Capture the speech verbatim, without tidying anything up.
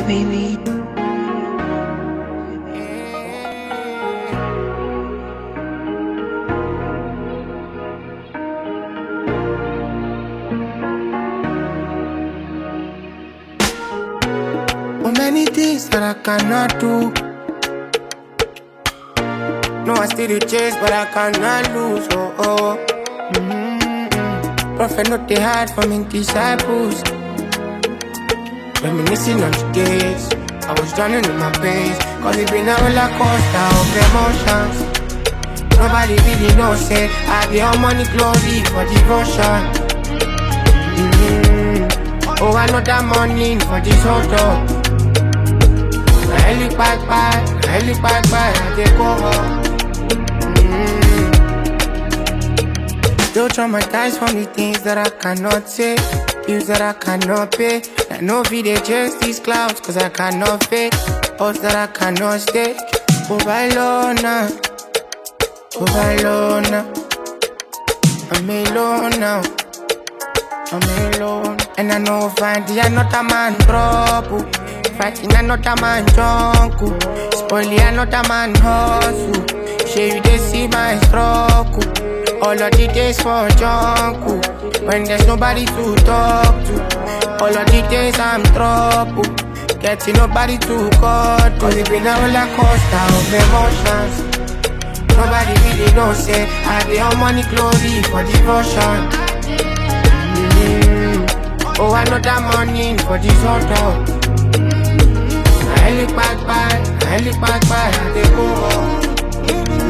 baby. Oh, many things that I cannot do. No, I still the chase, but I cannot lose. Oh, oh. Mm-hmm. Prophet, not they hard for me disciples. Reminiscing on the days I was drowning in my pains. Cause it been a roller coaster of emotions. Nobody really knows it. I be on money glory for devotion. Mm-hmm. Oh, I know that money for this hot dog. I look back by, I look back by, I take over. Still traumatized from the things that I cannot say, bills that I cannot pay. I know V they chase these clouds, cause I cannot fake. Hopes that I cannot stake. Oh, Bailona, oh, Bailona. I'm alone now, I'm alone. And I know finally I'm not a man trouble. Fighting another man jungle. Spoiling another man hustle. Shey you dey see my struggle. All of the days for jungle. When there's nobody to talk to. All of the days I'm trouble. Getting nobody to call to. Cause it been a roller coaster of emotions. Nobody really knows it. I be on money glory for devotion. Mm-hmm. Oh, I know that money for this hot dog. I look back by, I look back by, I take over.